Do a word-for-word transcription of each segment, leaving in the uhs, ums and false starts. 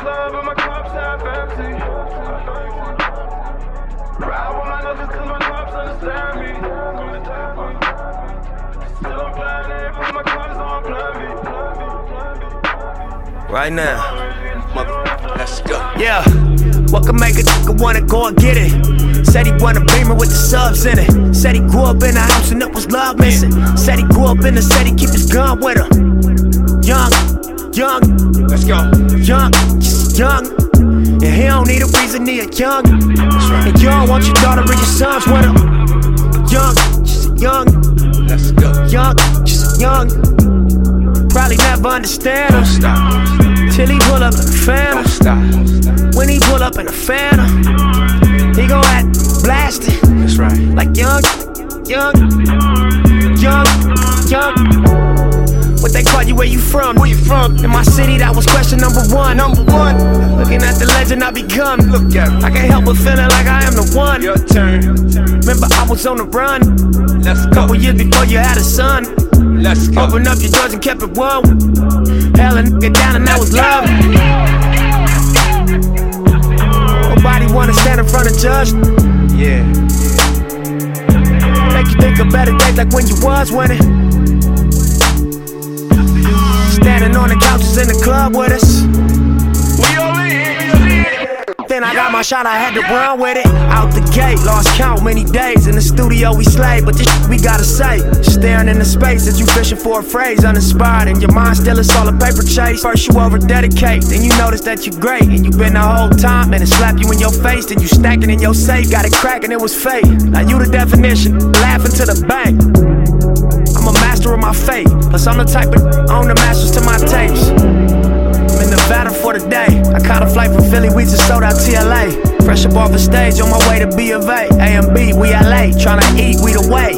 club, but my cup's half empty. Ride with my niggas cause my cops understand me. Still I'm planning, but my cars on plan B. Right now, Mother, let's go. yeah. What can make a nigga wanna go and get it? Said he want a Beamer with the subs in it. Said he grew up in a house and it was love missing. Said he grew up in the city, keep his gun with him. Young, young, Let's go. young, just young. And he don't need a reason, he a young. That's right. And you don't want your daughter and your sons with him. Young, just young, Let's go. young, just young. Probably never understand Don't him stop. till he pull up in a Don't phantom. stop. When he pull up in a phantom, he gon' act blasted. That's right. Like young, young, young, young. What they call you, where you from? Where you from? In my city, that was question number one. Number one. Looking at the legend I become. Look at me. I can't help but feeling like I am the one. Your turn. Remember, I was on the run. Let's go. Couple years before you had a son. Let's go. Opened up your doors and kept it one. Held a nigga down and that was love. Nobody wanna stand in front of judge. Yeah. Make you think of better days like when you was winning. Standing on the couches in the club with us. We all in. Then I got my shot, I had to run with it. Out the gate, lost count many days. In the studio we slayed, but this shit we gotta say. Staring into space as you fishing for a phrase. Uninspired and your mind still is all a paper chase. First you over dedicate, then you notice that you great. And you been the whole time, and it slap you in your face. Then you stacking in your safe, got it cracking, it was fate. Now you the definition, laughing to the bank. I'm a master of my fate, plus I'm the type of own the masters to my tapes. I'm in Nevada for the day. I caught a flight from Philly, we just sold out T L A. Fresh up off the stage, on my way to B of A. A and B, we L A, tryna eat, we the way.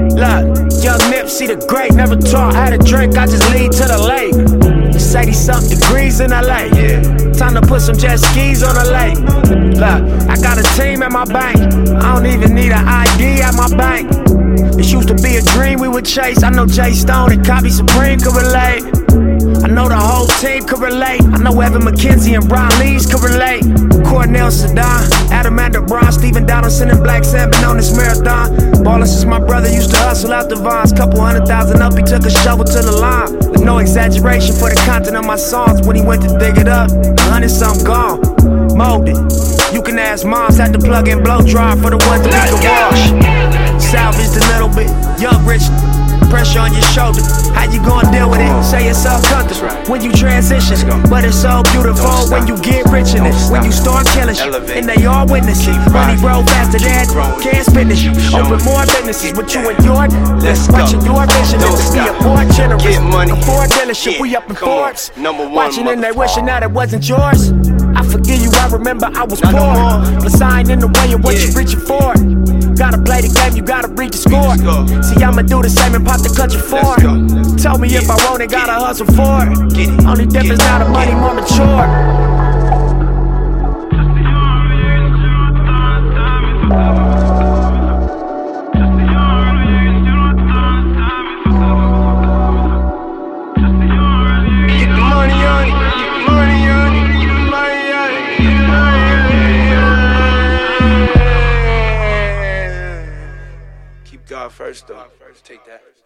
Look, young Nipsey the great, never taught how to drink, I just lead to the lake. It's eighty something degrees in L A. Yeah. Time to put some jet skis on the lake. Look, I got a team at my bank. I don't even need an I D at my bank. This used to be a dream we would chase. I know Jay Stone and Copy Supreme could relate. I know the whole team could relate. I know Evan McKenzie and Brian Lees could relate. Cornell Sedan, Adam Brown, Stephen Donaldson and Black Sabbath on this marathon. Ballin' since my brother used to hustle out the vines. Couple hundred thousand up, he took a shovel to the line. With no exaggeration for the content of my songs. When he went to dig it up, a hundred something gone. Molded. You can ask moms, had to plug in blow dry for the ones that we can wash. Salvaged a little bit, young rich. Pressure on your shoulder, how you gonna deal with it? Say it's all comfortable when you transition, but it's so beautiful when you get rich in it. When you start killing shit, and they all witness it. Money grow faster than can't spend it. Open more businesses with you and your watching your vision is to be a more generous. A Ford dealership, we up in Forbes. Watching and they wishing that it wasn't yours. I forgive you, I remember I was poor, but I ain't in the way of what you reaching for. Gotta play the game, you gotta read the score. See, I'ma do the same and pop the clutch at four. Tell me if I want it, gotta hustle for it. Only difference now the money more mature. Get the money on it. Get the money on it. Get the money on it. Keep God first, though. Take that.